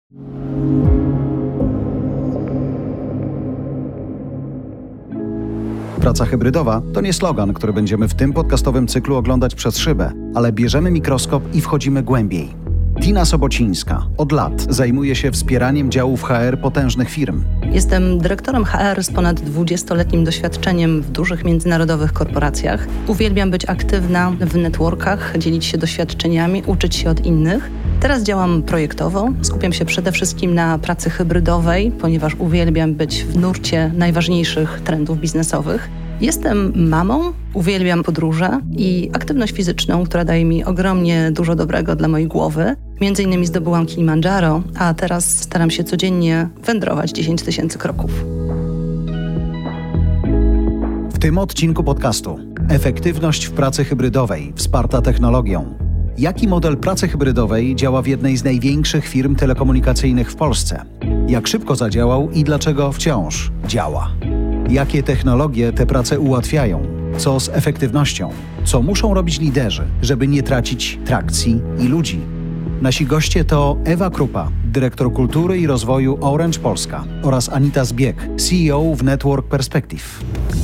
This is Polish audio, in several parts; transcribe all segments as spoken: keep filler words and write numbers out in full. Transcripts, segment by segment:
Praca hybrydowa to nie slogan, który będziemy w tym podcastowym cyklu oglądać przez szybę, ale bierzemy mikroskop i wchodzimy głębiej. Tina Sobocińska od lat zajmuje się wspieraniem działów H R potężnych firm. Jestem dyrektorem H R z ponad dwudziestoletnim doświadczeniem w dużych międzynarodowych korporacjach. Uwielbiam być aktywna w networkach, dzielić się doświadczeniami, uczyć się od innych. Teraz działam projektowo, skupiam się przede wszystkim na pracy hybrydowej, ponieważ uwielbiam być w nurcie najważniejszych trendów biznesowych. Jestem mamą, uwielbiam podróże i aktywność fizyczną, która daje mi ogromnie dużo dobrego dla mojej głowy. Między innymi zdobyłam Kilimandżaro, a teraz staram się codziennie wędrować dziesięć tysięcy kroków. W tym odcinku podcastu efektywność w pracy hybrydowej wsparta technologią. Jaki model pracy hybrydowej działa w jednej z największych firm telekomunikacyjnych w Polsce? Jak szybko zadziałał i dlaczego wciąż działa? Jakie technologie tę pracę ułatwiają? Co z efektywnością? Co muszą robić liderzy, żeby nie tracić trakcji i ludzi? Nasi goście to Ewa Krupa, dyrektor kultury i rozwoju Orange Polska oraz Anita Zbieg, C E O w Network Perspective.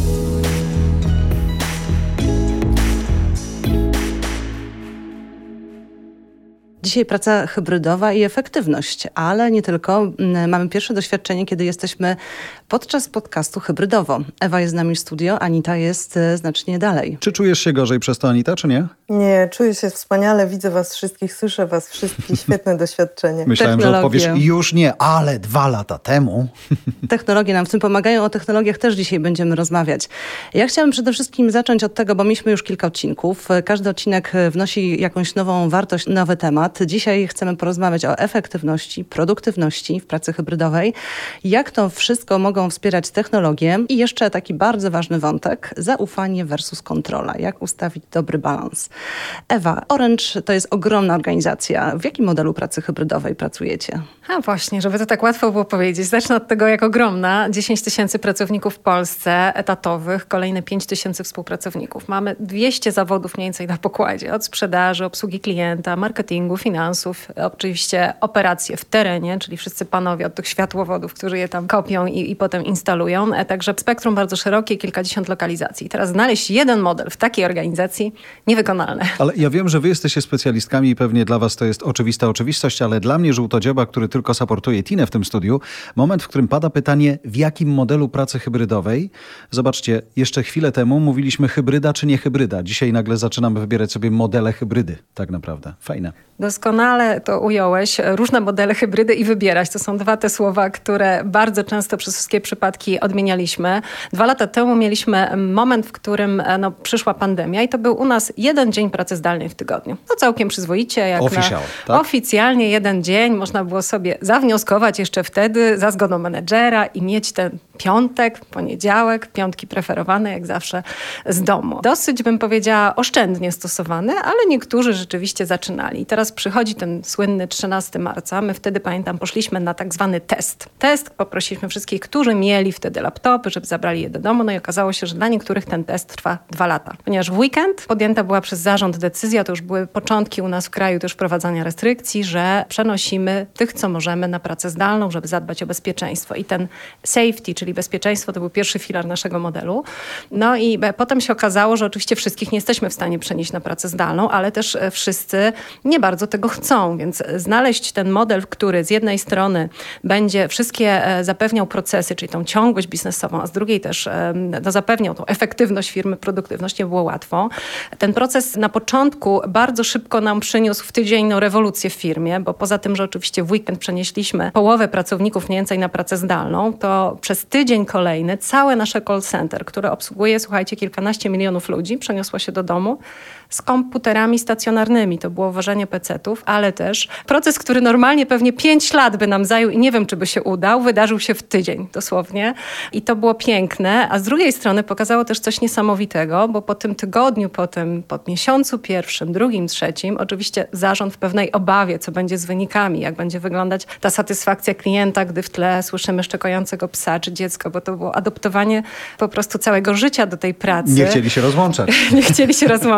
Dzisiaj praca hybrydowa i efektywność, ale nie tylko. Mamy pierwsze doświadczenie, kiedy jesteśmy podczas podcastu hybrydowo. Ewa jest z nami w studio, Anita jest znacznie dalej. Czy czujesz się gorzej przez to, Anita, czy nie? Nie, czuję się wspaniale, widzę was wszystkich, słyszę was wszystkich, świetne doświadczenie. Myślałem, że odpowiesz już nie, ale dwa lata temu. Technologie nam w tym pomagają, o technologiach też dzisiaj będziemy rozmawiać. Ja chciałam przede wszystkim zacząć od tego, bo mieliśmy już kilka odcinków. Każdy odcinek wnosi jakąś nową wartość, nowy temat. Dzisiaj chcemy porozmawiać o efektywności, produktywności w pracy hybrydowej, jak to wszystko mogą wspierać technologie i jeszcze taki bardzo ważny wątek, zaufanie versus kontrola, jak ustawić dobry balans. Ewa, Orange to jest ogromna organizacja. W jakim modelu pracy hybrydowej pracujecie? A właśnie, żeby to tak łatwo było powiedzieć. Zacznę od tego, jak ogromna. dziesięć tysięcy pracowników w Polsce etatowych, kolejne pięć tysięcy współpracowników. Mamy dwieście zawodów mniej więcej na pokładzie. Od sprzedaży, obsługi klienta, marketingu, finansów, oczywiście operacje w terenie, czyli wszyscy panowie od tych światłowodów, którzy je tam kopią i, i potem instalują. Także spektrum bardzo szerokie, kilkadziesiąt lokalizacji. Teraz znaleźć jeden model w takiej organizacji niewykonalne. Ale ja wiem, że wy jesteście specjalistami i pewnie dla was to jest oczywista oczywistość, ale dla mnie żółtodzioba, który tylko supportuje Tinę w tym studiu, moment, w którym pada pytanie, w jakim modelu pracy hybrydowej? Zobaczcie, jeszcze chwilę temu mówiliśmy hybryda czy nie hybryda. Dzisiaj nagle zaczynamy wybierać sobie modele hybrydy, tak naprawdę. Fajne. Doskonale to ująłeś. Różne modele hybrydy i wybierać. To są dwa te słowa, które bardzo często przez wszystkie przypadki odmienialiśmy. Dwa lata temu mieliśmy moment, w którym no, przyszła pandemia i to był u nas jeden dzień pracy zdalnej w tygodniu. To całkiem przyzwoicie. Jak Official, na, tak? Oficjalnie jeden dzień. Można było sobie zawnioskować jeszcze wtedy za zgodą menedżera i mieć ten piątek, poniedziałek, piątki preferowane jak zawsze z domu. Dosyć bym powiedziała oszczędnie stosowane, ale niektórzy rzeczywiście zaczynali. I teraz przychodzi ten słynny trzynastego marca. My wtedy, pamiętam, poszliśmy na tak zwany test. Test poprosiliśmy wszystkich, którzy mieli wtedy laptopy, żeby zabrali je do domu. No i okazało się, że dla niektórych ten test trwa dwa lata. Ponieważ w weekend podjęta była przez zarząd decyzja, to już były początki u nas w kraju też wprowadzania restrykcji, że przenosimy tych, co możemy, na pracę zdalną, żeby zadbać o bezpieczeństwo. I ten safety, czyli bezpieczeństwo, to był pierwszy filar naszego modelu. No i potem się okazało, że oczywiście wszystkich nie jesteśmy w stanie przenieść na pracę zdalną, ale też wszyscy nie bardzo tego chcą, więc znaleźć ten model, który z jednej strony będzie wszystkie zapewniał procesy, czyli tą ciągłość biznesową, a z drugiej też no, zapewniał tą efektywność firmy, produktywność, nie było łatwo. Ten proces na początku bardzo szybko nam przyniósł w tydzień no, rewolucję w firmie, bo poza tym, że oczywiście w weekend przenieśliśmy połowę pracowników mniej więcej na pracę zdalną, to przez tydzień kolejny całe nasze call center, które obsługuje, słuchajcie, kilkanaście milionów ludzi, przeniosło się do domu z komputerami stacjonarnymi. To było ważenie pecetów, ale też proces, który normalnie pewnie pięć lat by nam zajął i nie wiem, czy by się udał, wydarzył się w tydzień dosłownie. I to było piękne, a z drugiej strony pokazało też coś niesamowitego, bo po tym tygodniu, po tym po miesiącu pierwszym, drugim, trzecim, oczywiście zarząd w pewnej obawie, co będzie z wynikami, jak będzie wyglądać ta satysfakcja klienta, gdy w tle słyszymy szczekającego psa czy dziecko, bo to było adoptowanie po prostu całego życia do tej pracy. Nie chcieli się rozłączać. Nie chcieli się rozłączać i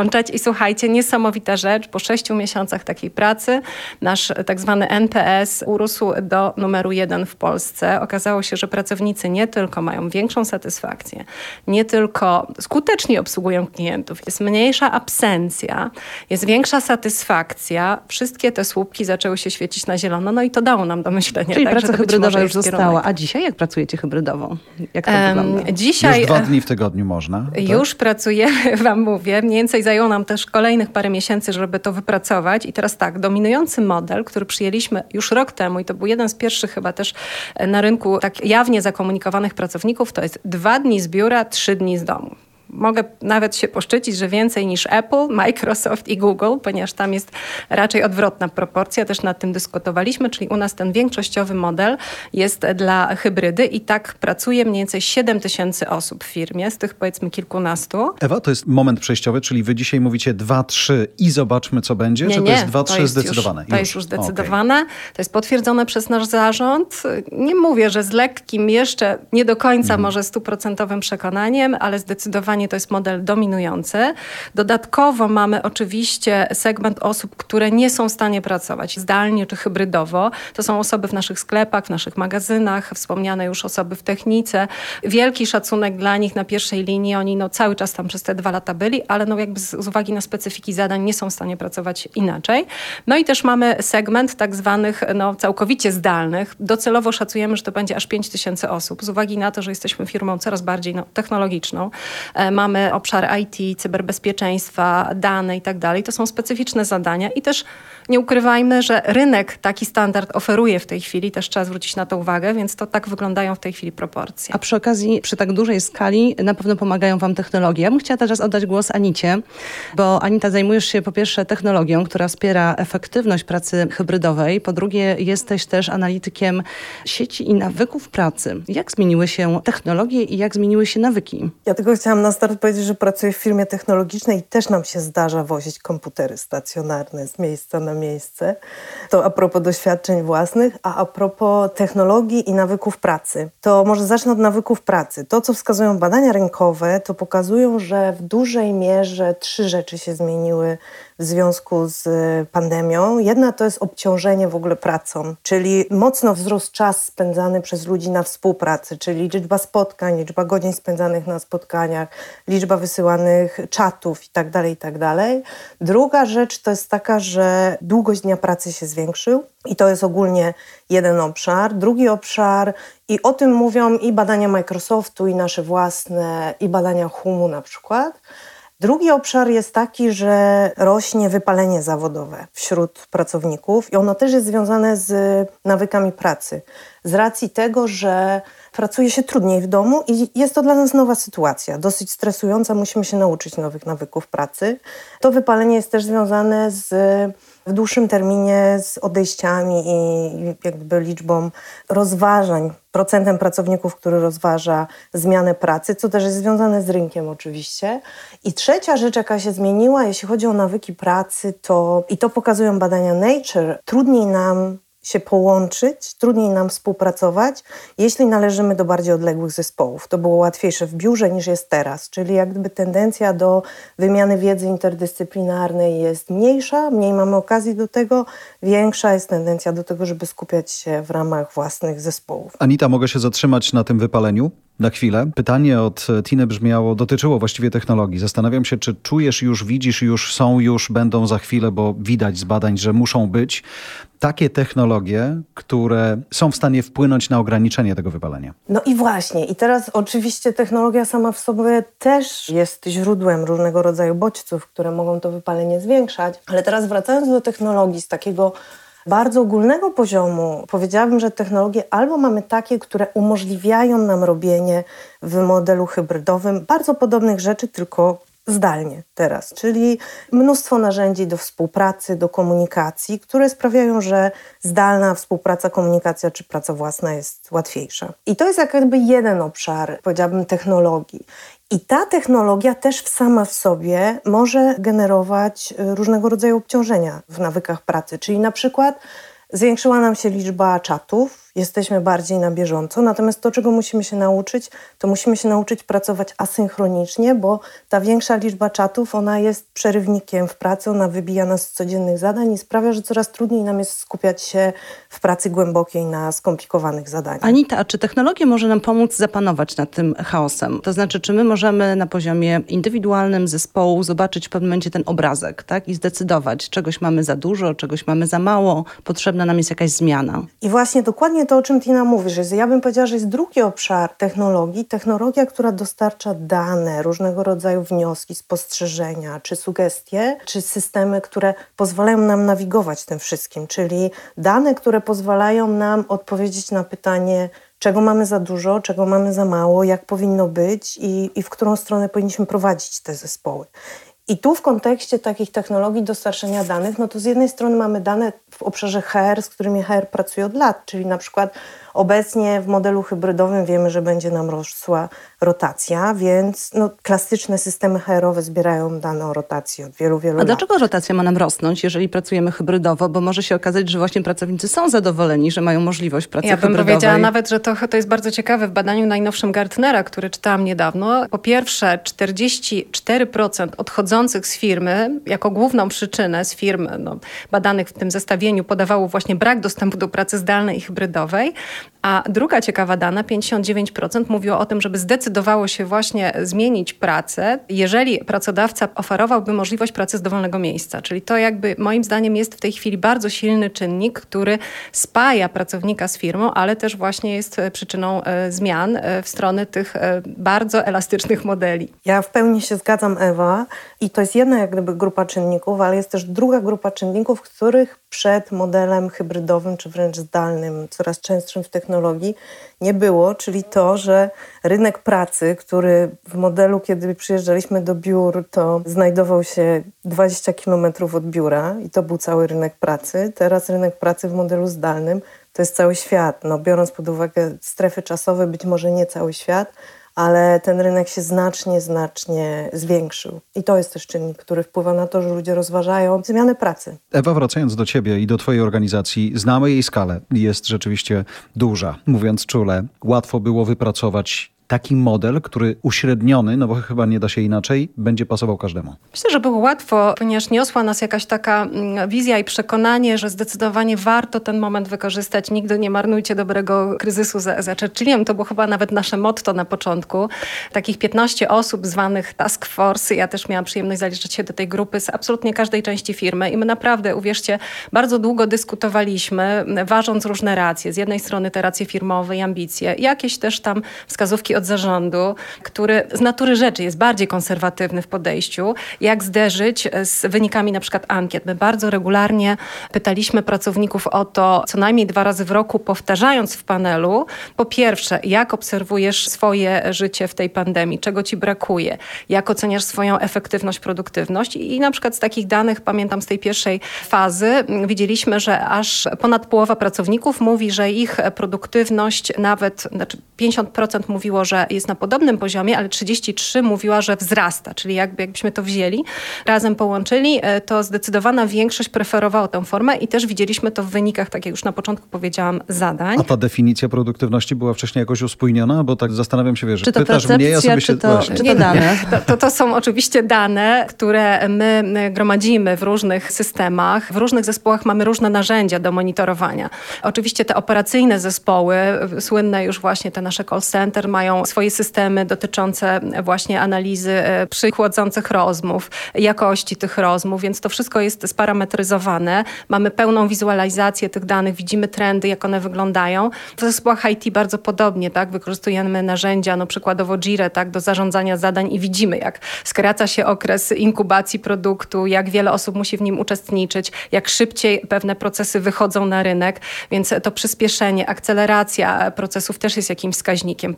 słuchajcie, niesamowita rzecz, po sześciu miesiącach takiej pracy nasz tak zwany N P S urósł do numeru jeden w Polsce. Okazało się, że pracownicy nie tylko mają większą satysfakcję, nie tylko skutecznie obsługują klientów, jest mniejsza absencja, jest większa satysfakcja. Wszystkie te słupki zaczęły się świecić na zielono, no i to dało nam do myślenia. Czyli tak, praca hybrydowa już została. Kierunek. A dzisiaj jak pracujecie hybrydowo? Jak to Um, wygląda? dzisiaj Już dwa dni w tygodniu można. Tak? Już pracujemy, wam mówię. Mniej więcej zajęło nam też kolejnych parę miesięcy, żeby to wypracować. I teraz tak, dominujący model, który przyjęliśmy już rok temu i to był jeden z pierwszych chyba też na rynku tak jawnie zakomunikowanych pracowników, to jest dwa dni z biura, trzy dni z domu. Mogę nawet się poszczycić, że więcej niż Apple, Microsoft i Google, ponieważ tam jest raczej odwrotna proporcja, też nad tym dyskutowaliśmy, czyli u nas ten większościowy model jest dla hybrydy i tak pracuje mniej więcej siedem tysięcy osób w firmie, z tych powiedzmy kilkunastu. Ewa, to jest moment przejściowy, czyli wy dzisiaj mówicie dwa, trzy i zobaczmy, co będzie? Nie, Czy to nie, jest dwa, trzy jest zdecydowane? Już, to już. jest już zdecydowane, okay. To jest potwierdzone przez nasz zarząd. Nie mówię, że z lekkim jeszcze nie do końca mhm. może stuprocentowym przekonaniem, ale zdecydowanie to jest model dominujący. Dodatkowo mamy oczywiście segment osób, które nie są w stanie pracować zdalnie czy hybrydowo. To są osoby w naszych sklepach, w naszych magazynach, wspomniane już osoby w technice. Wielki szacunek dla nich na pierwszej linii. Oni no, cały czas tam przez te dwa lata byli, ale no, jakby z, z uwagi na specyfiki zadań nie są w stanie pracować inaczej. No i też mamy segment tak zwanych no, całkowicie zdalnych. Docelowo szacujemy, że to będzie aż pięć tysięcy osób. Z uwagi na to, że jesteśmy firmą coraz bardziej no, technologiczną. E, mamy obszar I T, cyberbezpieczeństwa, dane i tak dalej. To są specyficzne zadania i też nie ukrywajmy, że rynek taki standard oferuje w tej chwili, też trzeba zwrócić na to uwagę, więc to tak wyglądają w tej chwili proporcje. A przy okazji, przy tak dużej skali na pewno pomagają wam technologie. Ja bym chciała teraz oddać głos Anicie, bo Anita, zajmujesz się po pierwsze technologią, która wspiera efektywność pracy hybrydowej, po drugie jesteś też analitykiem sieci i nawyków pracy. Jak zmieniły się technologie i jak zmieniły się nawyki? Ja tylko chciałam na start powiedzieć, że pracuję w firmie technologicznej i też nam się zdarza wozić komputery stacjonarne z miejsca na miejsce. To a propos doświadczeń własnych, a a propos technologii i nawyków pracy. To może zacznę od nawyków pracy. To, co wskazują badania rynkowe, to pokazują, że w dużej mierze trzy rzeczy się zmieniły w związku z pandemią. Jedna to jest obciążenie w ogóle pracą, czyli mocno wzrósł czas spędzany przez ludzi na współpracy, czyli liczba spotkań, liczba godzin spędzanych na spotkaniach, liczba wysyłanych czatów itd., itd. Druga rzecz to jest taka, że długość dnia pracy się zwiększył i to jest ogólnie jeden obszar. Drugi obszar, i o tym mówią i badania Microsoftu, i nasze własne, i badania humu na przykład. Drugi obszar jest taki, że rośnie wypalenie zawodowe wśród pracowników i ono też jest związane z nawykami pracy. Z racji tego, że pracuje się trudniej w domu i jest to dla nas nowa sytuacja, dosyć stresująca, musimy się nauczyć nowych nawyków pracy. To wypalenie jest też związane z, w dłuższym terminie z odejściami i jakby liczbą rozważań, procentem pracowników, który rozważa zmianę pracy, co też jest związane z rynkiem oczywiście. I trzecia rzecz, jaka się zmieniła, jeśli chodzi o nawyki pracy, to i to pokazują badania Nature, trudniej nam się połączyć, trudniej nam współpracować, jeśli należymy do bardziej odległych zespołów. To było łatwiejsze w biurze niż jest teraz, czyli jak gdyby tendencja do wymiany wiedzy interdyscyplinarnej jest mniejsza, mniej mamy okazji do tego, większa jest tendencja do tego, żeby skupiać się w ramach własnych zespołów. Anita, mogę się zatrzymać na tym wypaleniu? Na chwilę. Pytanie od Tiny brzmiało, dotyczyło właściwie technologii. Zastanawiam się, czy czujesz już, widzisz już, są już, będą za chwilę, bo widać z badań, że muszą być takie technologie, które są w stanie wpłynąć na ograniczenie tego wypalenia. No i właśnie. I teraz oczywiście technologia sama w sobie też jest źródłem różnego rodzaju bodźców, które mogą to wypalenie zwiększać. Ale teraz wracając do technologii z takiego bardzo ogólnego poziomu, powiedziałabym, że technologie albo mamy takie, które umożliwiają nam robienie w modelu hybrydowym bardzo podobnych rzeczy, tylko zdalnie teraz, czyli mnóstwo narzędzi do współpracy, do komunikacji, które sprawiają, że zdalna współpraca, komunikacja czy praca własna jest łatwiejsza. I to jest jakby jeden obszar, powiedziałabym, technologii. I ta technologia też sama w sobie może generować różnego rodzaju obciążenia w nawykach pracy, czyli na przykład Zwiększyła nam się liczba czatów, jesteśmy bardziej na bieżąco, natomiast to, czego musimy się nauczyć, to musimy się nauczyć pracować asynchronicznie, bo ta większa liczba czatów, ona jest przerywnikiem w pracy, ona wybija nas z codziennych zadań i sprawia, że coraz trudniej nam jest skupiać się w pracy głębokiej na skomplikowanych zadaniach. Anita, a czy technologia może nam pomóc zapanować nad tym chaosem? To znaczy, czy my możemy na poziomie indywidualnym zespołu zobaczyć w pewnym momencie ten obrazek, tak? I zdecydować, czegoś mamy za dużo, czegoś mamy za mało, potrzebna nam jest jakaś zmiana. I właśnie dokładnie to, o czym Tina mówi, że ja bym powiedziała, że jest drugi obszar technologii, technologia, która dostarcza dane, różnego rodzaju wnioski, spostrzeżenia, czy sugestie, czy systemy, które pozwalają nam nawigować tym wszystkim, czyli dane, które pozwalają nam odpowiedzieć na pytanie, czego mamy za dużo, czego mamy za mało, jak powinno być i, i w którą stronę powinniśmy prowadzić te zespoły. I tu w kontekście takich technologii dostarczania danych, no to z jednej strony mamy dane w obszarze H R, z którymi H R pracuje od lat, czyli na przykład obecnie w modelu hybrydowym wiemy, że będzie nam rosła rotacja, więc no, klasyczne systemy H R-owe zbierają dane o rotacji od wielu, wielu A lat. dlaczego rotacja ma nam rosnąć, jeżeli pracujemy hybrydowo? Bo może się okazać, że właśnie pracownicy są zadowoleni, że mają możliwość pracy ja hybrydowej. Ja bym powiedziała nawet, że to, to jest bardzo ciekawe w badaniu najnowszym Gartnera, które czytałam niedawno. Po pierwsze, czterdzieści cztery procent odchodzących z firmy jako główną przyczynę z firm no, badanych w tym zestawieniu podawało właśnie brak dostępu do pracy zdalnej i hybrydowej. A druga ciekawa dana, pięćdziesiąt dziewięć procent mówiło o tym, żeby zdecydowało się właśnie zmienić pracę, jeżeli pracodawca oferowałby możliwość pracy z dowolnego miejsca. Czyli to jakby moim zdaniem jest w tej chwili bardzo silny czynnik, który spaja pracownika z firmą, ale też właśnie jest przyczyną zmian w stronę tych bardzo elastycznych modeli. Ja w pełni się zgadzam, Ewa, i to jest jedna jak gdyby grupa czynników, ale jest też druga grupa czynników, których przed modelem hybrydowym czy wręcz zdalnym, coraz częstszym w technologii, nie było, czyli to, że rynek pracy, który w modelu, kiedy przyjeżdżaliśmy do biur, to znajdował się dwadzieścia kilometrów od biura i to był cały rynek pracy. Teraz rynek pracy w modelu zdalnym to jest cały świat. No, biorąc pod uwagę strefy czasowe, być może nie cały świat, ale ten rynek się znacznie, znacznie zwiększył. I to jest też czynnik, który wpływa na to, że ludzie rozważają zmianę pracy. Ewa, wracając do ciebie i do twojej organizacji, znamy jej skalę. Jest rzeczywiście duża. Mówiąc czule, łatwo było wypracować taki model, który uśredniony, no bo chyba nie da się inaczej, będzie pasował każdemu. Myślę, że było łatwo, ponieważ niosła nas jakaś taka wizja i przekonanie, że zdecydowanie warto ten moment wykorzystać. Nigdy nie marnujcie dobrego kryzysu za, za Churchillem. To było chyba nawet nasze motto na początku. Takich piętnaście osób zwanych Task Force. Ja też miałam przyjemność zaliczyć się do tej grupy z absolutnie każdej części firmy i my naprawdę, uwierzcie, bardzo długo dyskutowaliśmy, ważąc różne racje. Z jednej strony te racje firmowe i ambicje, jakieś też tam wskazówki od zarządu, który z natury rzeczy jest bardziej konserwatywny w podejściu, jak zderzyć z wynikami na przykład ankiet. My bardzo regularnie pytaliśmy pracowników o to, co najmniej dwa razy w roku, powtarzając w panelu, po pierwsze, jak obserwujesz swoje życie w tej pandemii, czego ci brakuje, jak oceniasz swoją efektywność, produktywność i, i na przykład z takich danych, pamiętam z tej pierwszej fazy, widzieliśmy, że aż ponad połowa pracowników mówi, że ich produktywność nawet, znaczy pięćdziesiąt procent mówiło, że jest na podobnym poziomie, ale trzydzieści trzy procent mówiła, że wzrasta. Czyli jakby, jakbyśmy to wzięli, razem połączyli, to zdecydowana większość preferowała tę formę i też widzieliśmy to w wynikach, tak jak już na początku powiedziałam, zadań. A ta definicja produktywności była wcześniej jakoś uspójniona? Bo tak zastanawiam się, wiesz, czy to pytasz mnie, ja sobie czy się... To, czy to dane? To, to, to są oczywiście dane, które my gromadzimy w różnych systemach. W różnych zespołach mamy różne narzędzia do monitorowania. Oczywiście te operacyjne zespoły, słynne już właśnie te nasze call center, mają swoje systemy dotyczące właśnie analizy przychłodzących rozmów, jakości tych rozmów, więc to wszystko jest sparametryzowane. Mamy pełną wizualizację tych danych, widzimy trendy, jak one wyglądają. W zespołach I T bardzo podobnie, tak? Wykorzystujemy narzędzia, no przykładowo Jira, tak, do zarządzania zadań i widzimy, jak skraca się okres inkubacji produktu, jak wiele osób musi w nim uczestniczyć, jak szybciej pewne procesy wychodzą na rynek, więc to przyspieszenie, akceleracja procesów też jest jakimś wskaźnikiem, prawda?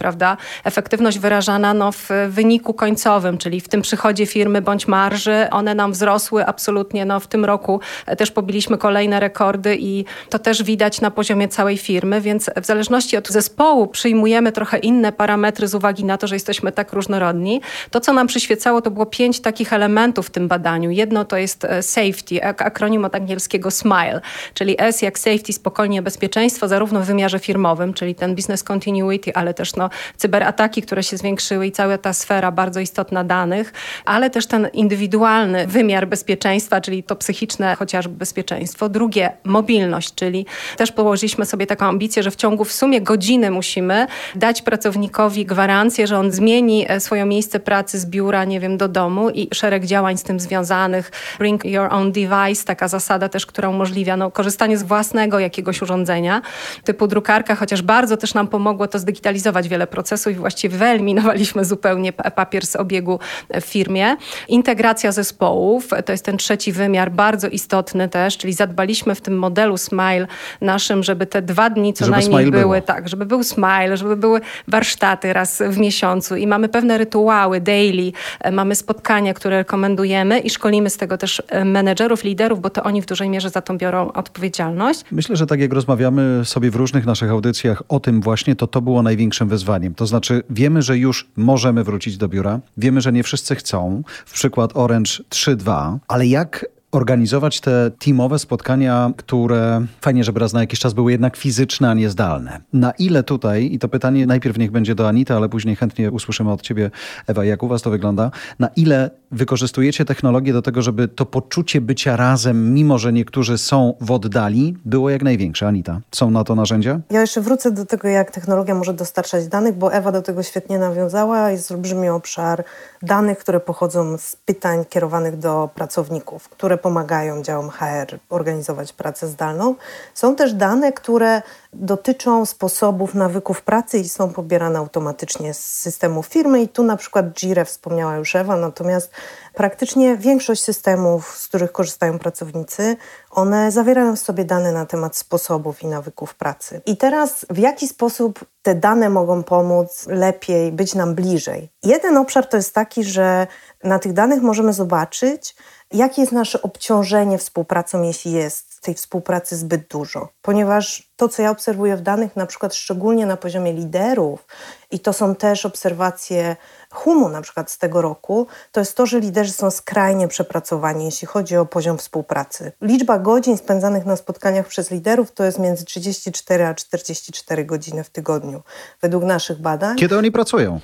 efektywność wyrażana no, w wyniku końcowym, czyli w tym przychodzie firmy bądź marży, one nam wzrosły absolutnie. No, w tym roku też pobiliśmy kolejne rekordy i to też widać na poziomie całej firmy, więc w zależności od zespołu przyjmujemy trochę inne parametry z uwagi na to, że jesteśmy tak różnorodni. To, co nam przyświecało, to było pięć takich elementów w tym badaniu. Jedno to jest safety, akronim od angielskiego SMILE, czyli S jak safety, spokojnie, bezpieczeństwo, zarówno w wymiarze firmowym, czyli ten business continuity, ale też no, cyberataki, które się zwiększyły i cała ta sfera bardzo istotna danych, ale też ten indywidualny wymiar bezpieczeństwa, czyli to psychiczne chociażby bezpieczeństwo. Drugie, mobilność, czyli też położyliśmy sobie taką ambicję, że w ciągu w sumie godziny musimy dać pracownikowi gwarancję, że on zmieni swoje miejsce pracy z biura, nie wiem, do domu i szereg działań z tym związanych. Bring your own device, taka zasada też, która umożliwia no, korzystanie z własnego jakiegoś urządzenia typu drukarka, chociaż bardzo też nam pomogło to zdigitalizować wiele procesów i właściwie wyeliminowaliśmy zupełnie papier z obiegu w firmie. Integracja zespołów, to jest ten trzeci wymiar, bardzo istotny też, czyli zadbaliśmy w tym modelu Smile naszym, żeby te dwa dni co żeby najmniej były, było. tak, żeby był Smile, żeby były warsztaty raz w miesiącu i mamy pewne rytuały, daily, mamy spotkania, które rekomendujemy i szkolimy z tego też menedżerów, liderów, bo to oni w dużej mierze za to biorą odpowiedzialność. Myślę, że tak jak rozmawiamy sobie w różnych naszych audycjach o tym właśnie, to to było największym wyzwaniem. To znaczy wiemy, że już możemy wrócić do biura, wiemy, że nie wszyscy chcą, w przykład Orange trzy dwa, ale jak organizować te teamowe spotkania, które fajnie, żeby raz na jakiś czas były jednak fizyczne, a nie zdalne. Na ile tutaj, i to pytanie najpierw niech będzie do Anity, ale później chętnie usłyszymy od ciebie, Ewa, jak u was to wygląda, na ile wykorzystujecie technologię do tego, żeby to poczucie bycia razem, mimo że niektórzy są w oddali, było jak największe. Anita, są na to narzędzia? Ja jeszcze wrócę do tego, jak technologia może dostarczać danych, bo Ewa do tego świetnie nawiązała. Jest olbrzymi obszar danych, które pochodzą z pytań kierowanych do pracowników, które pomagają działom H R organizować pracę zdalną. Są też dane, które dotyczą sposobów, nawyków pracy i są pobierane automatycznie z systemu firmy i tu na przykład Jirę wspomniała już Ewa, natomiast praktycznie większość systemów, z których korzystają pracownicy, one zawierają w sobie dane na temat sposobów i nawyków pracy. I teraz w jaki sposób te dane mogą pomóc lepiej, być nam bliżej? Jeden obszar to jest taki, że na tych danych możemy zobaczyć, jakie jest nasze obciążenie współpracą, jeśli jest tej współpracy zbyt dużo. Ponieważ to, co ja obserwuję w danych, na przykład szczególnie na poziomie liderów, i to są też obserwacje Humu na przykład z tego roku, to jest to, że liderzy są skrajnie przepracowani, jeśli chodzi o poziom współpracy. Liczba godzin spędzanych na spotkaniach przez liderów to jest między trzydzieści cztery a czterdzieści cztery godziny w tygodniu, według naszych badań. Kiedy oni pracują?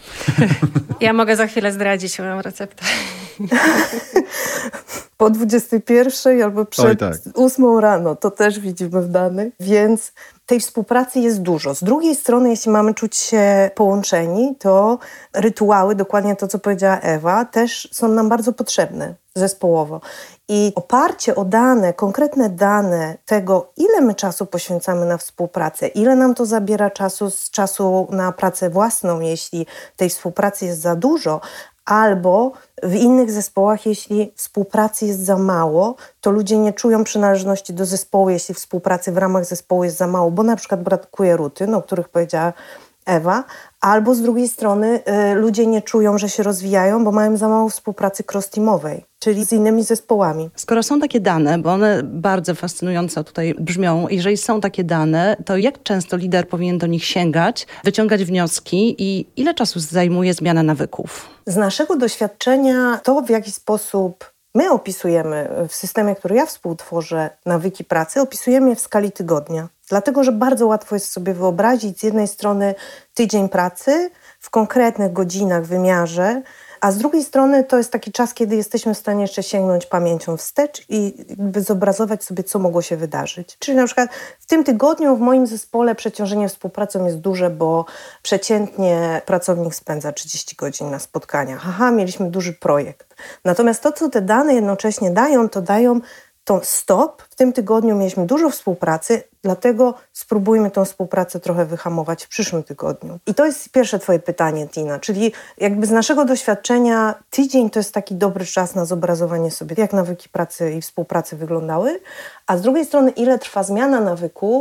Ja mogę za chwilę zdradzić moją receptę. Po dwudziestej pierwszej albo przed Oj, tak. ósmą rano, to też widzimy w danych, więc tej współpracy jest dużo. Z drugiej strony, jeśli mamy czuć się połączeni, to rytuały, dokładnie to, co powiedziała Ewa, też są nam bardzo potrzebne zespołowo. I oparcie o dane, konkretne dane tego, ile my czasu poświęcamy na współpracę, ile nam to zabiera czasu z czasu na pracę własną, jeśli tej współpracy jest za dużo, albo w innych zespołach, jeśli współpracy jest za mało, to ludzie nie czują przynależności do zespołu, jeśli współpracy w ramach zespołu jest za mało, bo na przykład brakuje rutyn, o których powiedziała Ewa, albo z drugiej strony y, ludzie nie czują, że się rozwijają, bo mają za mało współpracy cross-teamowej, czyli z innymi zespołami. Skoro są takie dane, bo one bardzo fascynująco tutaj brzmią, jeżeli są takie dane, to jak często lider powinien do nich sięgać, wyciągać wnioski i ile czasu zajmuje zmiana nawyków? Z naszego doświadczenia to, w jaki sposób my opisujemy w systemie, który ja współtworzę, nawyki pracy, opisujemy je w skali tygodnia. Dlatego, że bardzo łatwo jest sobie wyobrazić z jednej strony tydzień pracy w konkretnych godzinach, wymiarze, a z drugiej strony to jest taki czas, kiedy jesteśmy w stanie jeszcze sięgnąć pamięcią wstecz i jakby zobrazować sobie, co mogło się wydarzyć. Czyli na przykład w tym tygodniu w moim zespole przeciążenie współpracą jest duże, bo przeciętnie pracownik spędza trzydzieści godzin na spotkaniach. Aha, mieliśmy duży projekt. Natomiast to, co te dane jednocześnie dają, to dają to stop. W tym tygodniu mieliśmy dużo współpracy, dlatego spróbujmy tą współpracę trochę wyhamować w przyszłym tygodniu. I to jest pierwsze twoje pytanie, Tina, czyli jakby z naszego doświadczenia tydzień to jest taki dobry czas na zobrazowanie sobie, jak nawyki pracy i współpracy wyglądały, a z drugiej strony ile trwa zmiana nawyków,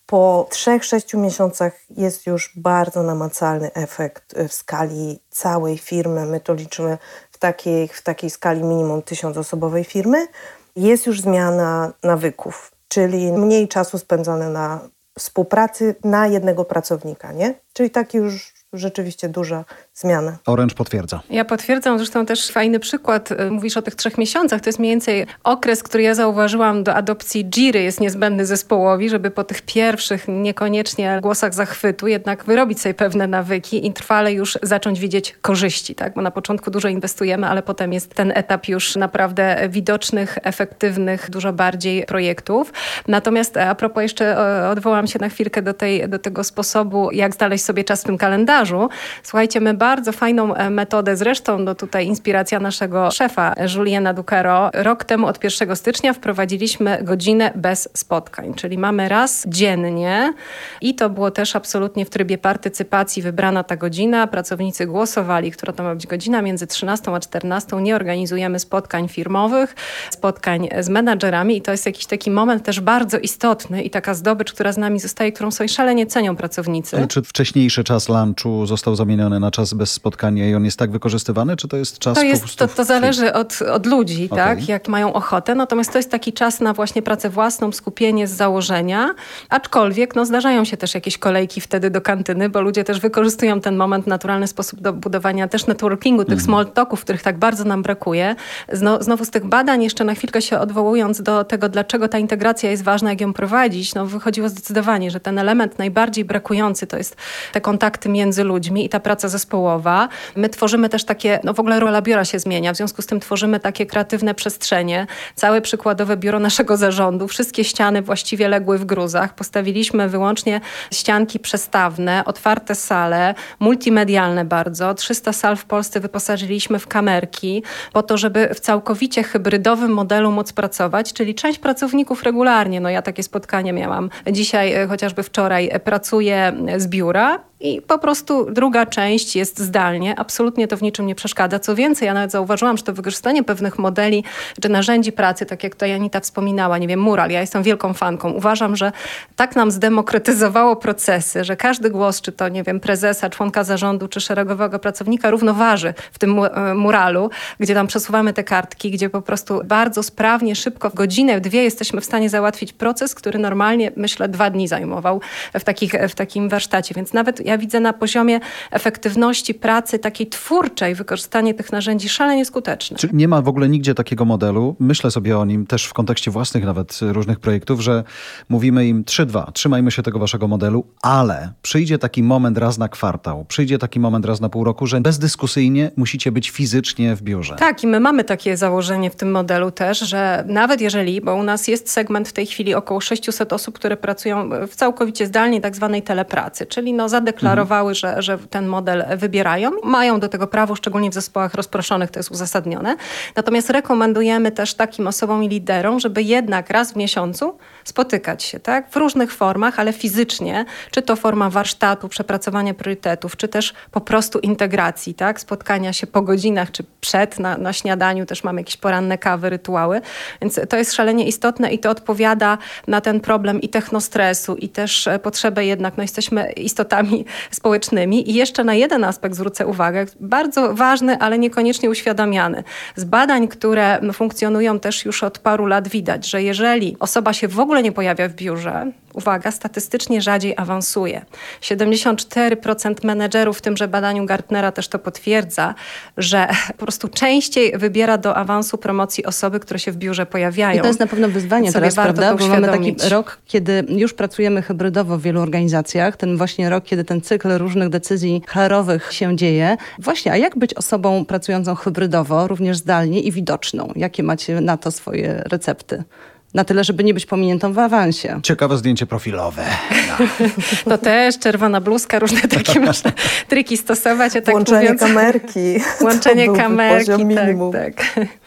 po trzech, sześciu miesiącach jest już bardzo namacalny efekt w skali całej firmy. My to liczymy w takiej, w takiej skali minimum tysiącosobowej firmy. Jest już zmiana nawyków, czyli mniej czasu spędzone na współpracy na jednego pracownika, nie? Czyli taki już rzeczywiście duża zmiana. Orange potwierdza. Ja potwierdzam, zresztą też fajny przykład. Mówisz o tych trzech miesiącach. To jest mniej więcej okres, który ja zauważyłam do adopcji Jiry jest niezbędny zespołowi, żeby po tych pierwszych niekoniecznie głosach zachwytu jednak wyrobić sobie pewne nawyki i trwale już zacząć widzieć korzyści, tak? Bo na początku dużo inwestujemy, ale potem jest ten etap już naprawdę widocznych, efektywnych, dużo bardziej projektów. Natomiast a propos jeszcze odwołam się na chwilkę do, tej, do tego sposobu, jak znaleźć sobie czas w tym kalendarzu. Słuchajcie, my bardzo fajną metodę, zresztą no tutaj inspiracja naszego szefa Juliana Ducaro. Rok temu od pierwszego stycznia wprowadziliśmy godzinę bez spotkań, czyli mamy raz dziennie i to było też absolutnie w trybie partycypacji wybrana ta godzina. Pracownicy głosowali, która to ma być godzina między trzynastą a czternastą. Nie organizujemy spotkań firmowych, spotkań z menadżerami i to jest jakiś taki moment też bardzo istotny i taka zdobycz, która z nami zostaje, którą sobie szalenie cenią pracownicy. Ale czy wcześniejszy czas lunchu został zamieniony na czas bez spotkania i on jest tak wykorzystywany, czy to jest czas to po jest, prostu... To, to zależy od, od ludzi, okay. tak, jak mają ochotę. Natomiast to jest taki czas na właśnie pracę własną, skupienie z założenia. Aczkolwiek no, zdarzają się też jakieś kolejki wtedy do kantyny, bo ludzie też wykorzystują ten moment w naturalny sposób do budowania też networkingu, tych mm. small talków, których tak bardzo nam brakuje. Zno, znowu z tych badań, jeszcze na chwilkę się odwołując do tego, dlaczego ta integracja jest ważna, jak ją prowadzić, no wychodziło zdecydowanie, że ten element najbardziej brakujący to jest te kontakty między ludźmi i ta praca zespołowa. My tworzymy też takie, no w ogóle rola biura się zmienia, w związku z tym tworzymy takie kreatywne przestrzenie. Całe przykładowe biuro naszego zarządu, wszystkie ściany właściwie legły w gruzach. Postawiliśmy wyłącznie ścianki przestawne, otwarte sale, multimedialne bardzo. trzysta sal w Polsce wyposażyliśmy w kamerki po to, żeby w całkowicie hybrydowym modelu móc pracować, czyli część pracowników regularnie, no ja takie spotkanie miałam dzisiaj, chociażby wczoraj, pracuję z biura i po prostu druga część jest zdalnie. Absolutnie to w niczym nie przeszkadza. Co więcej, ja nawet zauważyłam, że to wykorzystanie pewnych modeli czy narzędzi pracy, tak jak tutaj Anita wspominała, nie wiem, mural, ja jestem wielką fanką. Uważam, że tak nam zdemokratyzowało procesy, że każdy głos, czy to, nie wiem, prezesa, członka zarządu, czy szeregowego pracownika równoważy w tym muralu, gdzie tam przesuwamy te kartki, gdzie po prostu bardzo sprawnie, szybko, w godzinę, w dwie jesteśmy w stanie załatwić proces, który normalnie, myślę, dwa dni zajmował w, takich, w takim warsztacie. Więc nawet ja widzę na poziomie efektywności pracy takiej twórczej wykorzystanie tych narzędzi szalenie skuteczne. Czy nie ma w ogóle nigdzie takiego modelu? Myślę sobie o nim też w kontekście własnych nawet różnych projektów, że mówimy im trzy dwa, trzymajmy się tego waszego modelu, ale przyjdzie taki moment raz na kwartał, przyjdzie taki moment raz na pół roku, że bezdyskusyjnie musicie być fizycznie w biurze. Tak, i my mamy takie założenie w tym modelu też, że nawet jeżeli, bo u nas jest segment w tej chwili około sześciuset osób, które pracują w całkowicie zdalnie tak zwanej telepracy, czyli no zadeklarowały, mhm. że, że ten model wybierają. Mają do tego prawo, szczególnie w zespołach rozproszonych, to jest uzasadnione. Natomiast rekomendujemy też takim osobom i liderom, żeby jednak raz w miesiącu spotykać się, tak? W różnych formach, ale fizycznie, czy to forma warsztatu, przepracowania priorytetów, czy też po prostu integracji, tak? Spotkania się po godzinach, czy przed, na, na śniadaniu też mamy jakieś poranne kawy, rytuały. Więc to jest szalenie istotne i to odpowiada na ten problem i technostresu, i też potrzebę jednak, no jesteśmy istotami społecznymi. I jeszcze na jeden aspekt zwrócę uwagę, bardzo ważny, ale niekoniecznie uświadamiany. Z badań, które funkcjonują też już od paru lat widać, że jeżeli osoba się w ogóle nie pojawia w biurze, uwaga, statystycznie rzadziej awansuje. siedemdziesiąt cztery procent menedżerów w tymże badaniu Gartnera też to potwierdza, że po prostu częściej wybiera do awansu promocji osoby, które się w biurze pojawiają. I to jest na pewno wyzwanie teraz, prawda? Bo mamy taki rok, kiedy już pracujemy hybrydowo w wielu organizacjach. Ten właśnie rok, kiedy ten cykl różnych decyzji H R-owych się dzieje. Właśnie, a jak być osobą pracującą hybrydowo, również zdalnie i widoczną? Jakie macie na to swoje recepty? Na tyle, żeby nie być pominiętą w awansie. Ciekawe zdjęcie profilowe. No. To też czerwona bluzka, różne takie można triki stosować. Ja tak Włączenie mówiąc, kamerki. Włączenie kamerki, tak, tak.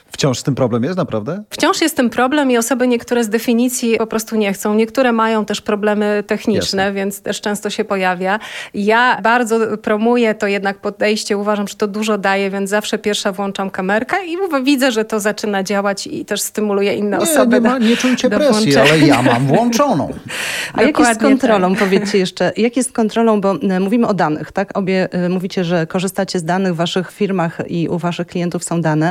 Wciąż z tym problem jest, naprawdę? Wciąż jest tym problem i osoby niektóre z definicji po prostu nie chcą. Niektóre mają też problemy techniczne, Jasne. Więc też często się pojawia. Ja bardzo promuję to jednak podejście. Uważam, że to dużo daje, więc zawsze pierwsza włączam kamerkę i widzę, że to zaczyna działać i też stymuluje inne nie, osoby. Nie, ma, nie czujcie presji, ale ja mam włączoną. A jak jest z kontrolą? Tak. Powiedzcie jeszcze, jak jest z kontrolą, bo mówimy o danych, tak? Obie mówicie, że korzystacie z danych, w waszych firmach i u waszych klientów są dane.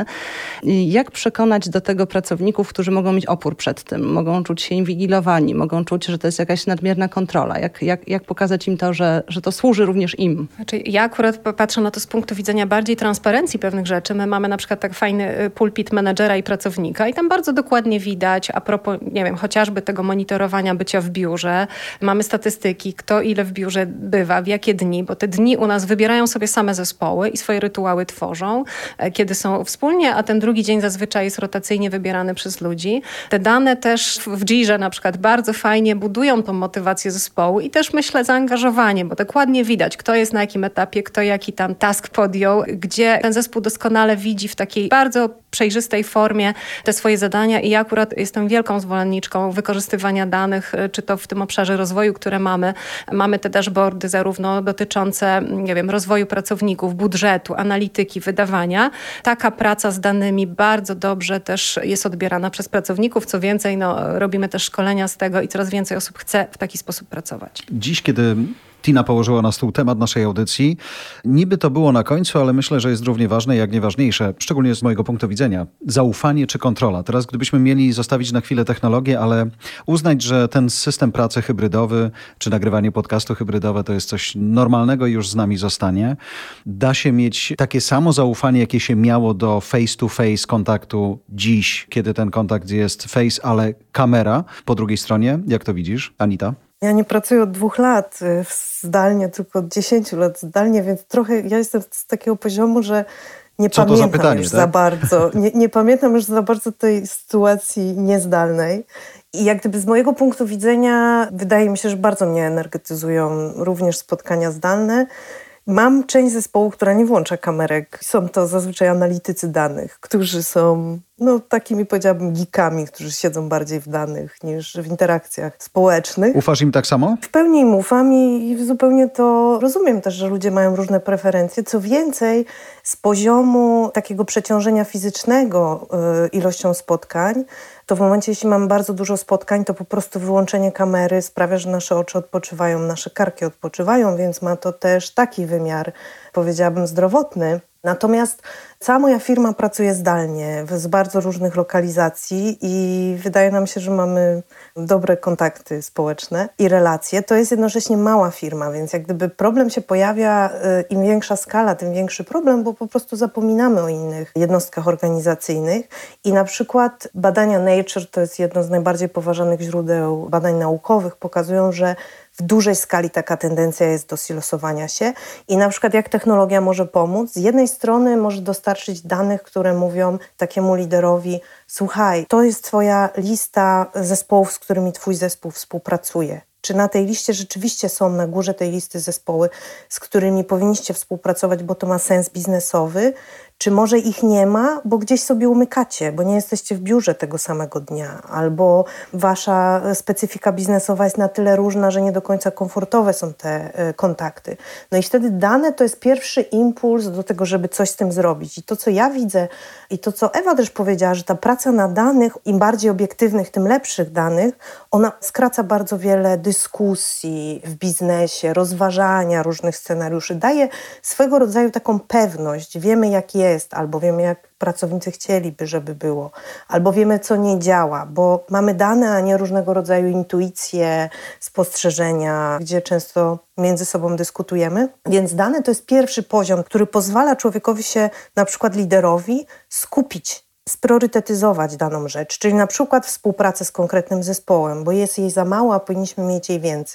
Jak przekonać do tego pracowników, którzy mogą mieć opór przed tym, mogą czuć się inwigilowani, mogą czuć, że to jest jakaś nadmierna kontrola? Jak, jak, jak pokazać im to, że, że to służy również im? Znaczy, ja akurat patrzę na to z punktu widzenia bardziej transparencji pewnych rzeczy. My mamy na przykład tak fajny pulpit menedżera i pracownika i tam bardzo dokładnie widać, a propos, nie wiem, chociażby tego monitorowania bycia w biurze. Mamy statystyki, kto ile w biurze bywa, w jakie dni, bo te dni u nas wybierają sobie same zespoły i swoje rytuały tworzą, kiedy są wspólnie, a ten drugi dzień zazwyczaj jest rotacyjnie wybierany przez ludzi. Te dane też w Jirze na przykład bardzo fajnie budują tą motywację zespołu i też myślę zaangażowanie, bo dokładnie widać, kto jest na jakim etapie, kto jaki tam task podjął, gdzie ten zespół doskonale widzi w takiej bardzo przejrzystej formie te swoje zadania i ja akurat jestem wielką zwolenniczką wykorzystywania danych, czy to w tym obszarze rozwoju, które mamy. Mamy te dashboardy zarówno dotyczące, nie wiem, rozwoju pracowników, budżetu, analityki, wydawania. Taka praca z danymi bardzo dobrze też jest odbierana przez pracowników. Co więcej, no, robimy też szkolenia z tego i coraz więcej osób chce w taki sposób pracować. Dziś, kiedy Tina położyła na stół temat naszej audycji. Niby to było na końcu, ale myślę, że jest równie ważne, jak nie ważniejsze, szczególnie z mojego punktu widzenia. Zaufanie czy kontrola? Teraz gdybyśmy mieli zostawić na chwilę technologię, ale uznać, że ten system pracy hybrydowy, czy nagrywanie podcastu hybrydowe to jest coś normalnego i już z nami zostanie. Da się mieć takie samo zaufanie, jakie się miało do face-to-face kontaktu dziś, kiedy ten kontakt jest face, ale kamera po drugiej stronie. Jak to widzisz, Anita? Ja nie pracuję od dwóch lat zdalnie, tylko od dziesięciu lat zdalnie, więc trochę ja jestem z takiego poziomu, że nie Co pamiętam za pytanie, już tak? za bardzo. Nie, nie pamiętam już za bardzo tej sytuacji niezdalnej. I jak gdyby z mojego punktu widzenia wydaje mi się, że bardzo mnie energetyzują również spotkania zdalne. Mam część zespołu, która nie włącza kamerek. Są to zazwyczaj analitycy danych, którzy są no, takimi, powiedziałabym, geekami, którzy siedzą bardziej w danych niż w interakcjach społecznych. Ufasz im tak samo? W pełni im ufam i, i zupełnie to rozumiem też, że ludzie mają różne preferencje. Co więcej, z poziomu takiego przeciążenia fizycznego yy, ilością spotkań, to w momencie, jeśli mamy bardzo dużo spotkań, to po prostu wyłączenie kamery sprawia, że nasze oczy odpoczywają, nasze karki odpoczywają, więc ma to też taki wymiar, powiedziałabym, zdrowotny. Natomiast cała moja firma pracuje zdalnie z bardzo różnych lokalizacji i wydaje nam się, że mamy dobre kontakty społeczne i relacje. To jest jednocześnie mała firma, więc jak gdyby problem się pojawia, im większa skala, tym większy problem, bo po prostu zapominamy o innych jednostkach organizacyjnych. I na przykład badania Nature, to jest jedno z najbardziej poważanych źródeł badań naukowych, pokazują, że w dużej skali taka tendencja jest do silosowania się i na przykład jak technologia może pomóc? Z jednej strony może dostarczyć danych, które mówią takiemu liderowi: słuchaj, to jest twoja lista zespołów, z którymi twój zespół współpracuje. Czy na tej liście rzeczywiście są na górze tej listy zespoły, z którymi powinniście współpracować, bo to ma sens biznesowy? Czy może ich nie ma, bo gdzieś sobie umykacie, bo nie jesteście w biurze tego samego dnia, albo wasza specyfika biznesowa jest na tyle różna, że nie do końca komfortowe są te kontakty. No i wtedy dane to jest pierwszy impuls do tego, żeby coś z tym zrobić. I to, co ja widzę i to, co Ewa też powiedziała, że ta praca na danych, im bardziej obiektywnych, tym lepszych danych, ona skraca bardzo wiele dyskusji w biznesie, rozważania różnych scenariuszy, daje swego rodzaju taką pewność. Wiemy, jak jest, jest, albo wiemy, jak pracownicy chcieliby, żeby było, albo wiemy, co nie działa, bo mamy dane, a nie różnego rodzaju intuicje, spostrzeżenia, gdzie często między sobą dyskutujemy. Więc dane to jest pierwszy poziom, który pozwala człowiekowi się, na przykład liderowi, skupić, spriorytetyzować daną rzecz, czyli na przykład współpracę z konkretnym zespołem, bo jest jej za mało, a powinniśmy mieć jej więcej.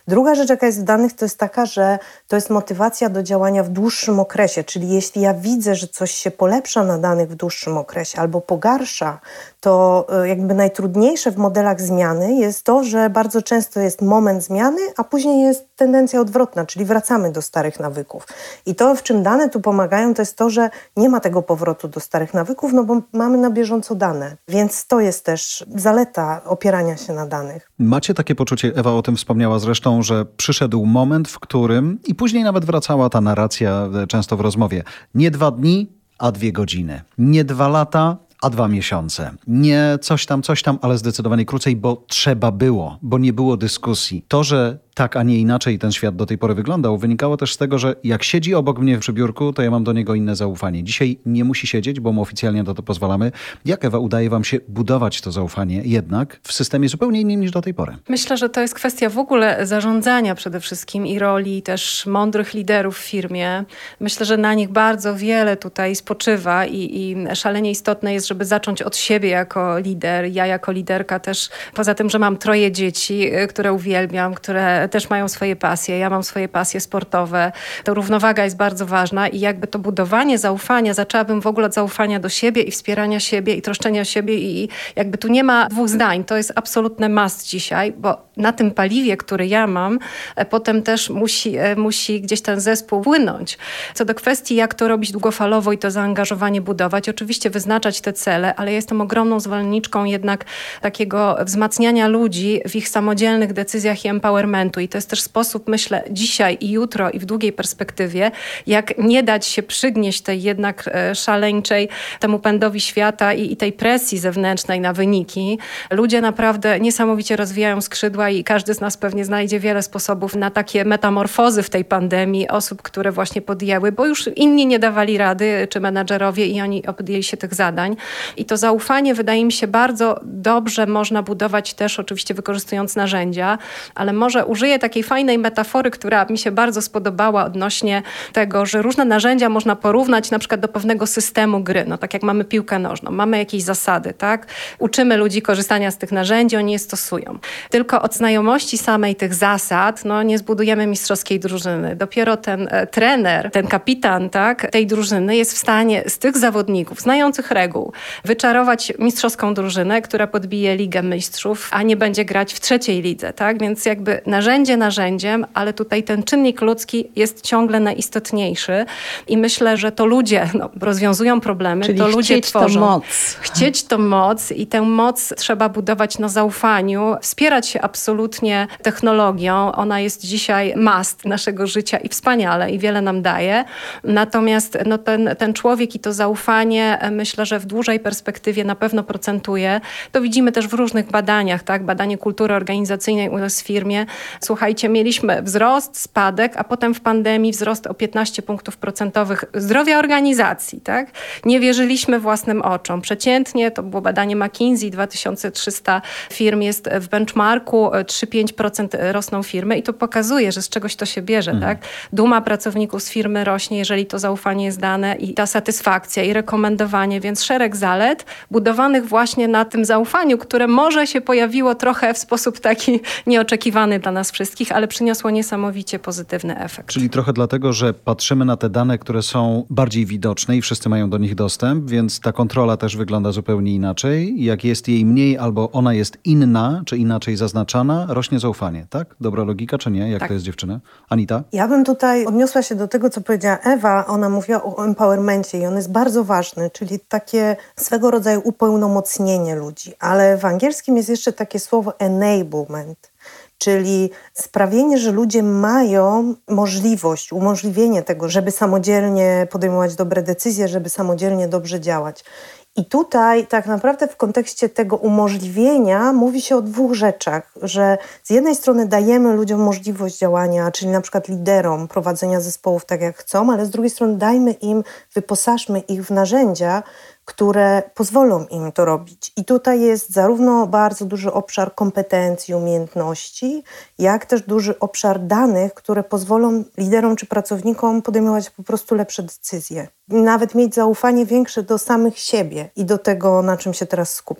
Druga rzecz, jaka jest w danych, to jest taka, że to jest motywacja do działania w dłuższym okresie, czyli jeśli ja widzę, że coś się polepsza na danych w dłuższym okresie albo pogarsza, to jakby najtrudniejsze w modelach zmiany jest to, że bardzo często jest moment zmiany, a później jest tendencja odwrotna, czyli wracamy do starych nawyków. I to, w czym dane tu pomagają, to jest to, że nie ma tego powrotu do starych nawyków, no bo mamy na bieżąco dane. Więc to jest też zaleta opierania się na danych. Macie takie poczucie, Ewa o tym wspomniała zresztą, że przyszedł moment, w którym, i później nawet wracała ta narracja często w rozmowie, nie dwa dni, a dwie godziny. Nie dwa lata, a dwa miesiące. Nie coś tam, coś tam, ale zdecydowanie krócej, bo trzeba było, bo nie było dyskusji. To, że tak, a nie inaczej ten świat do tej pory wyglądał, wynikało też z tego, że jak siedzi obok mnie przy biurku, to ja mam do niego inne zaufanie. Dzisiaj nie musi siedzieć, bo mu oficjalnie na to pozwalamy. Jak, Ewa, udaje wam się budować to zaufanie jednak w systemie zupełnie innym niż do tej pory? Myślę, że to jest kwestia w ogóle zarządzania przede wszystkim i roli też mądrych liderów w firmie. Myślę, że na nich bardzo wiele tutaj spoczywa i, i szalenie istotne jest, żeby zacząć od siebie jako lider. Ja jako liderka też, poza tym, że mam troje dzieci, które uwielbiam, które też mają swoje pasje, ja mam swoje pasje sportowe. To równowaga jest bardzo ważna i jakby to budowanie zaufania, zaczęłabym w ogóle od zaufania do siebie i wspierania siebie i troszczenia o siebie i jakby tu nie ma dwóch zdań. To jest absolutny must dzisiaj, bo na tym paliwie, który ja mam, potem też musi, musi gdzieś ten zespół płynąć. Co do kwestii, jak to robić długofalowo i to zaangażowanie budować, oczywiście wyznaczać te cele, ale ja jestem ogromną zwolenniczką jednak takiego wzmacniania ludzi w ich samodzielnych decyzjach i empowermentu. I to jest też sposób, myślę, dzisiaj i jutro i w długiej perspektywie, jak nie dać się przygnieść tej jednak szaleńczej temu pędowi świata i, i tej presji zewnętrznej na wyniki. Ludzie naprawdę niesamowicie rozwijają skrzydła i każdy z nas pewnie znajdzie wiele sposobów na takie metamorfozy w tej pandemii osób, które właśnie podjęły, bo już inni nie dawali rady, czy menadżerowie i oni podjęli się tych zadań. I to zaufanie, wydaje mi się, bardzo dobrze można budować też oczywiście wykorzystując narzędzia, ale może użyję takiej fajnej metafory, która mi się bardzo spodobała odnośnie tego, że różne narzędzia można porównać na przykład do pewnego systemu gry. No tak jak mamy piłkę nożną, mamy jakieś zasady, tak? Uczymy ludzi korzystania z tych narzędzi, oni je stosują. Tylko od znajomości samej tych zasad, no nie zbudujemy mistrzowskiej drużyny. Dopiero ten e, trener, ten kapitan, tak, tej drużyny jest w stanie z tych zawodników, znających reguł, wyczarować mistrzowską drużynę, która podbije Ligę Mistrzów, a nie będzie grać w trzeciej lidze, tak? Więc jakby narzędzie narzędziem, ale tutaj ten czynnik ludzki jest ciągle najistotniejszy i myślę, że to ludzie no, rozwiązują problemy, Czyli to ludzie tworzą. To moc. Chcieć to moc i tę moc trzeba budować na zaufaniu, wspierać się absolutnie technologią. Ona jest dzisiaj must naszego życia i wspaniale i wiele nam daje. Natomiast no, ten, ten człowiek i to zaufanie myślę, że w dłużej perspektywie na pewno procentuje. To widzimy też w różnych badaniach, tak? Badanie kultury organizacyjnej u nas w firmie. Słuchajcie, mieliśmy wzrost, spadek, a potem w pandemii wzrost o piętnaście punktów procentowych zdrowia organizacji, tak? Nie wierzyliśmy własnym oczom. Przeciętnie, to było badanie McKinsey, dwa tysiące trzysta firm jest w benchmarku, trzy do pięciu procent rosną firmy i to pokazuje, że z czegoś to się bierze, mhm. tak? Duma pracowników z firmy rośnie, jeżeli to zaufanie jest dane i ta satysfakcja i rekomendowanie, więc szereg zalet budowanych właśnie na tym zaufaniu, które może się pojawiło trochę w sposób taki nieoczekiwany dla nas wszystkich, ale przyniosło niesamowicie pozytywny efekt. Czyli trochę dlatego, że patrzymy na te dane, które są bardziej widoczne i wszyscy mają do nich dostęp, więc ta kontrola też wygląda zupełnie inaczej. Jak jest jej mniej albo ona jest inna, czy inaczej zaznaczana, rośnie zaufanie, tak? Dobra logika, czy nie? Jak tak. to jest, dziewczyny? Anita? Ja bym tutaj odniosła się do tego, co powiedziała Ewa. Ona mówiła o empowermencie i on jest bardzo ważny, czyli takie swego rodzaju upełnomocnienie ludzi. Ale w angielskim jest jeszcze takie słowo enablement, czyli sprawienie, że ludzie mają możliwość, umożliwienie tego, żeby samodzielnie podejmować dobre decyzje, żeby samodzielnie dobrze działać. I tutaj tak naprawdę w kontekście tego umożliwienia mówi się o dwóch rzeczach, że z jednej strony dajemy ludziom możliwość działania, czyli na przykład liderom prowadzenia zespołów tak jak chcą, ale z drugiej strony dajmy im, wyposażmy ich w narzędzia, które pozwolą im to robić. I tutaj jest zarówno bardzo duży obszar kompetencji, umiejętności, jak też duży obszar danych, które pozwolą liderom czy pracownikom podejmować po prostu lepsze decyzje. Nawet mieć zaufanie większe do samych siebie i do tego, na czym się teraz skupią.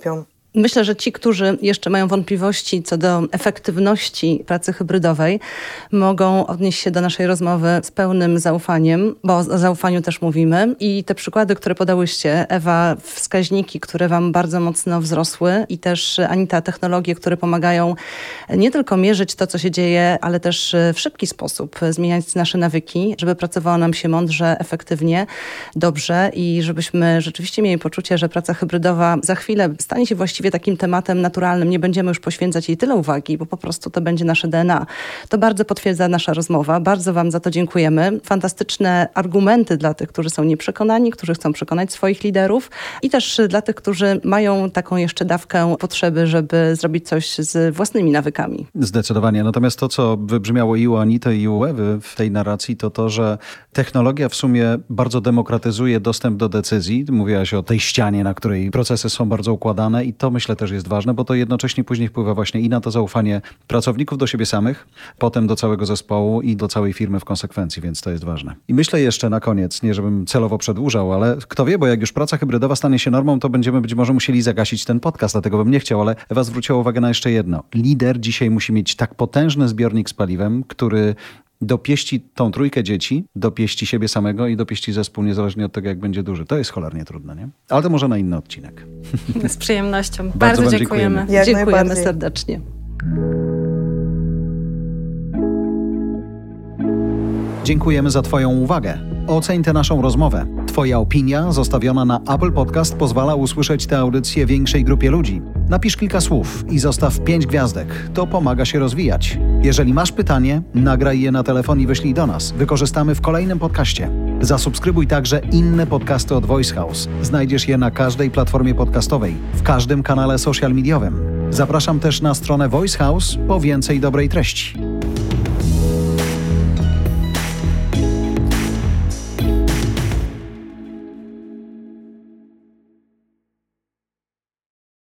Myślę, że ci, którzy jeszcze mają wątpliwości co do efektywności pracy hybrydowej, mogą odnieść się do naszej rozmowy z pełnym zaufaniem, bo o zaufaniu też mówimy. I te przykłady, które podałyście, Ewa, wskaźniki, które wam bardzo mocno wzrosły i też Anita, technologie, które pomagają nie tylko mierzyć to, co się dzieje, ale też w szybki sposób zmieniać nasze nawyki, żeby pracowało nam się mądrze, efektywnie, dobrze i żebyśmy rzeczywiście mieli poczucie, że praca hybrydowa za chwilę stanie się właściwie takim tematem naturalnym. Nie będziemy już poświęcać jej tyle uwagi, bo po prostu to będzie nasze D N A. To bardzo potwierdza nasza rozmowa. Bardzo wam za to dziękujemy. Fantastyczne argumenty dla tych, którzy są nieprzekonani, którzy chcą przekonać swoich liderów i też dla tych, którzy mają taką jeszcze dawkę potrzeby, żeby zrobić coś z własnymi nawykami. Zdecydowanie. Natomiast to, co wybrzmiało i u Anity, i u Ewy w tej narracji, to to, że technologia w sumie bardzo demokratyzuje dostęp do decyzji. Mówiłaś o tej ścianie, na której procesy są bardzo układane i to myślę też jest ważne, bo to jednocześnie później wpływa właśnie i na to zaufanie pracowników do siebie samych, potem do całego zespołu i do całej firmy w konsekwencji, więc to jest ważne. I myślę jeszcze na koniec, nie żebym celowo przedłużał, ale kto wie, bo jak już praca hybrydowa stanie się normą, to będziemy być może musieli zagasić ten podcast, dlatego bym nie chciał, ale Ewa zwróciła uwagę na jeszcze jedno. Lider dzisiaj musi mieć tak potężny zbiornik z paliwem, który dopieści tą trójkę dzieci, dopieści siebie samego i dopieści zespół, niezależnie od tego, jak będzie duży. To jest cholernie trudne, nie? Ale to może na inny odcinek. Z przyjemnością. Bardzo, Bardzo wam dziękujemy. dziękujemy. Jak Dziękujemy najbardziej. serdecznie. Dziękujemy za twoją uwagę. Oceń tę naszą rozmowę. Twoja opinia zostawiona na Apple Podcast pozwala usłyszeć tę audycję większej grupie ludzi. Napisz kilka słów i zostaw pięć gwiazdek. To pomaga się rozwijać. Jeżeli masz pytanie, nagraj je na telefon i wyślij do nas. Wykorzystamy w kolejnym podcaście. Zasubskrybuj także inne podcasty od Voice House. Znajdziesz je na każdej platformie podcastowej, w każdym kanale social mediowym. Zapraszam też na stronę Voice House po więcej dobrej treści.